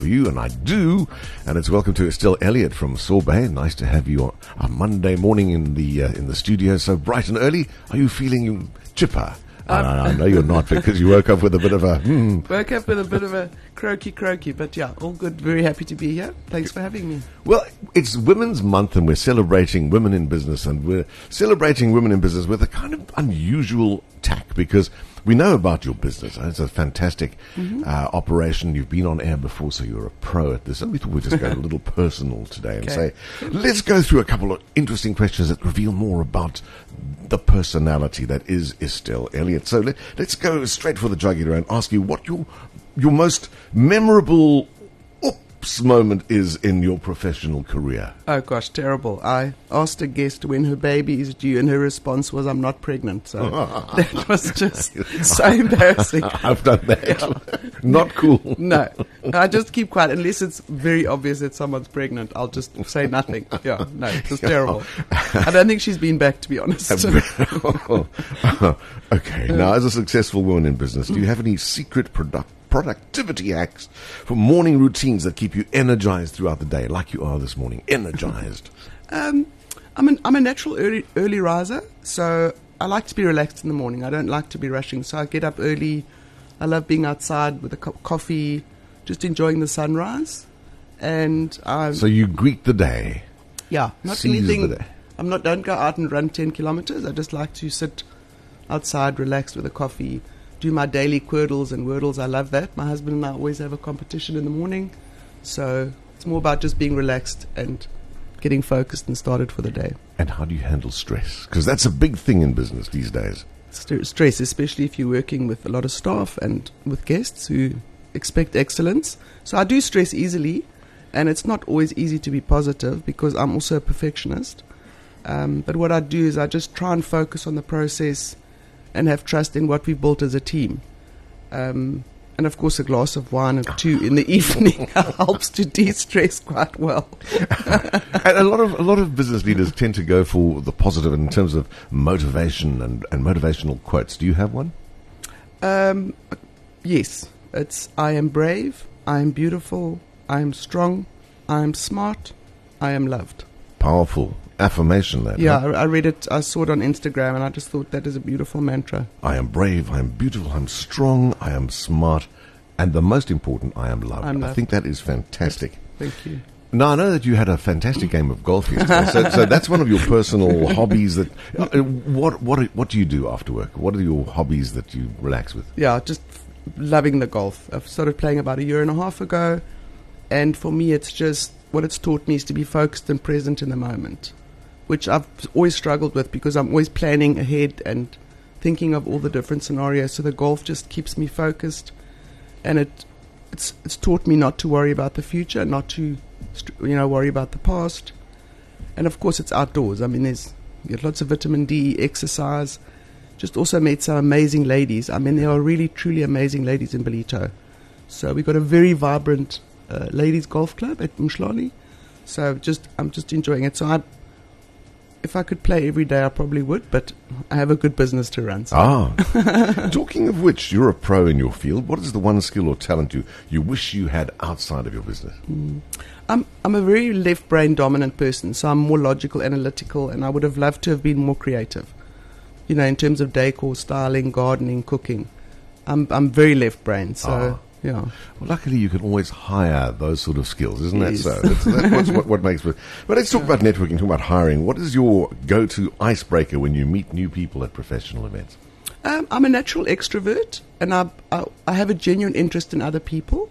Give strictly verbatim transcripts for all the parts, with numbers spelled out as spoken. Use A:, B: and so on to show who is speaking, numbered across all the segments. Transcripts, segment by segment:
A: You and I do, and it's welcome to Estelle Elliott from Sorbet. Nice to have you on a Monday morning in the uh, in the studio, so bright and early. Are you feeling chipper? Um, I, I know you're not, because you woke up with a bit of a hmm.
B: Woke up with a bit of a croaky croaky, but yeah, all good. Very happy to be here. Thanks for having me.
A: Well, it's Women's Month, and we're celebrating women in business, and we're celebrating women in business with a kind of unusual tack, because we know about your business. It's a fantastic mm-hmm. uh, operation. You've been on air before, so you're a pro at this. And we thought we'd just go a little personal today and
B: Okay.
A: say, let's go through a couple of interesting questions that reveal more about the personality that is Estelle Elliott. So let, let's go straight for the jugular and ask you what your your most memorable oops moment is in your professional career.
B: Oh gosh, terrible. I asked a guest when her baby is due, and her response was, "I'm not pregnant." So that was just so embarrassing.
A: I've done that. Not cool.
B: No, I just keep quiet unless it's very obvious that someone's pregnant. I'll just say nothing. Yeah, no, it was terrible. I don't think she's been back, to be honest.
A: Okay, now as a successful woman in business, do you have any secret product? productivity hacks for morning routines that keep you energized throughout the day, like you are this morning, energized?
B: Um, I'm, an, I'm a natural early, early riser, so I like to be relaxed in the morning. I don't like to be rushing, so I get up early. I love being outside with a cup of coffee, just enjoying the sunrise. And um,
A: so you greet the day.
B: Yeah, not
A: Seize
B: anything.
A: the day.
B: I'm not. Don't go out and run ten kilometers. I just like to sit outside, relaxed with a coffee. Do my daily quirtles and wordles. I love that. My husband and I always have a competition in the morning. So it's more about just being relaxed and getting focused and started for the day.
A: And how do you handle stress? Because that's a big thing in business these days.
B: St- stress, especially if you're working with a lot of staff and with guests who expect excellence. So I do stress easily, and it's not always easy to be positive because I'm also a perfectionist. Um, but what I do is I just try and focus on the process and have trust in what we've built as a team. Um, and of course a glass of wine or two in the evening helps to de-stress quite well.
A: And a lot of a lot of business leaders tend to go for the positive in terms of motivation and, and motivational quotes. Do you have one?
B: Um, yes. It's, I am brave, I am beautiful, I am strong, I am smart, I am loved.
A: Powerful affirmation, that.
B: Yeah,
A: Huh?
B: I, I read it, I saw it on Instagram, and I just thought that is a beautiful mantra.
A: I am brave, I am beautiful, I'm strong, I am smart, and the most important, I am loved.
B: I'm
A: I
B: loved.
A: think that is fantastic.
B: Thank you.
A: Now, I know that you had a fantastic game of golf yesterday, so, so that's one of your personal hobbies. That uh, what what what do you do after work? What are your hobbies that you relax with?
B: Yeah, just loving the golf. I've started playing about a year and a half ago, and for me it's just, what it's taught me is to be focused and present in the moment, which I've always struggled with because I'm always planning ahead and thinking of all the different scenarios. So the golf just keeps me focused, and it it's it's taught me not to worry about the future, not to you know worry about the past, and of course it's outdoors. I mean, there's you get lots of vitamin D, exercise. Just also met some amazing ladies. I mean, there are really truly amazing ladies in Ballito. So we've got a very vibrant uh, ladies golf club at Mshlali. So just I'm just enjoying it. So I. If I could play every day, I probably would, but I have a good business to run. So.
A: Ah. Talking of which, you're a pro in your field. What is the one skill or talent you, you wish you had outside of your business?
B: Mm. I'm I'm a very left-brain dominant person, so I'm more logical, analytical, and I would have loved to have been more creative. You know, in terms of decor, styling, gardening, cooking. I'm I'm very left-brain, so...
A: Ah.
B: Yeah.
A: Well, luckily, you can always hire those sort of skills, isn't
B: Yes.
A: that so? That's, that's what, what makes it. But let's talk
B: Yeah.
A: about networking, talk about hiring. What is your go-to icebreaker when you meet new people at professional events?
B: Um, I'm a natural extrovert, and I, I I have a genuine interest in other people.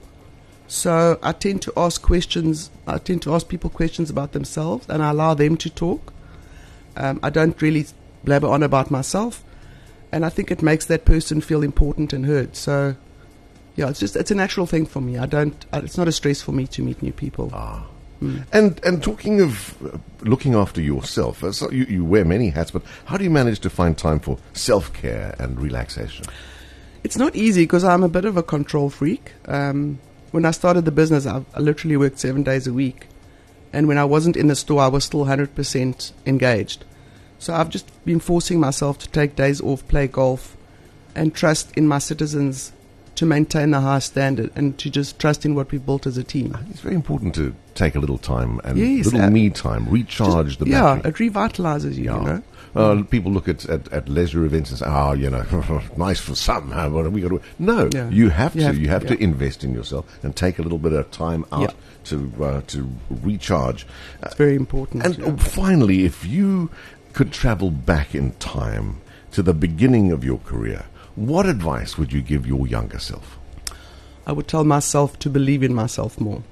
B: So I tend to ask questions. I tend to ask people questions about themselves, and I allow them to talk. Um, I don't really blabber on about myself, and I think it makes that person feel important and heard. So, yeah, it's just it's a natural thing for me. I don't. It's not a stress for me to meet new people.
A: Ah.
B: Mm.
A: And and talking of uh, looking after yourself, uh, so you, you wear many hats, but how do you manage to find time for self-care and relaxation?
B: It's not easy because I'm a bit of a control freak. Um, when I started the business, I, I literally worked seven days a week. And when I wasn't in the store, I was still one hundred percent engaged. So I've just been forcing myself to take days off, play golf, and trust in my citizens to maintain the high standard and to just trust in what we've built as a team.
A: It's very important to take a little time and
B: Yes,
A: little
B: uh,
A: me time, recharge
B: Just-
A: the
B: yeah,
A: battery.
B: it revitalizes you, you know.
A: Uh, people look at, at, at leisure events and say, oh, you know, nice for some. How what have we got to? No,
B: Yeah.
A: you have
B: You
A: to.
B: have
A: you
B: to,
A: have to
B: yeah.
A: invest in yourself and take a little bit of time out
B: Yeah.
A: to uh, to recharge. Uh,
B: It's very important.
A: and
B: yeah.
A: uh, finally, if you could travel back in time to the beginning of your career, what advice would you give your younger self?
B: I would tell myself to believe in myself more.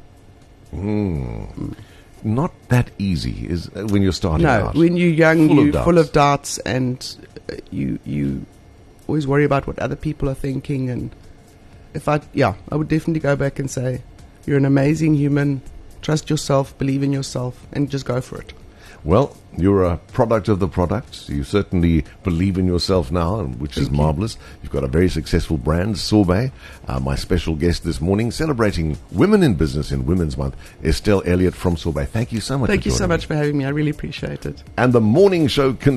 A: Not that easy is uh, when you're starting
B: No,
A: out.
B: when you're young,
A: Full of
B: you're
A: doubts.
B: full of doubts, and uh, you you always worry about what other people are thinking. And if I, yeah, I would definitely go back and say, you're an amazing human. Trust yourself, believe in yourself, and just go for it.
A: Well, you're a product of the product. You certainly believe in yourself now, and which is
B: Thank you.
A: marvelous. You've got a very successful brand, Sorbet. Uh, my special guest this morning, celebrating women in business in Women's Month, Estelle Elliott from Sorbet. Thank you so much.
B: Thank
A: for
B: you so
A: joining
B: much
A: me.
B: for having me. I really appreciate it.
A: And the morning show continues.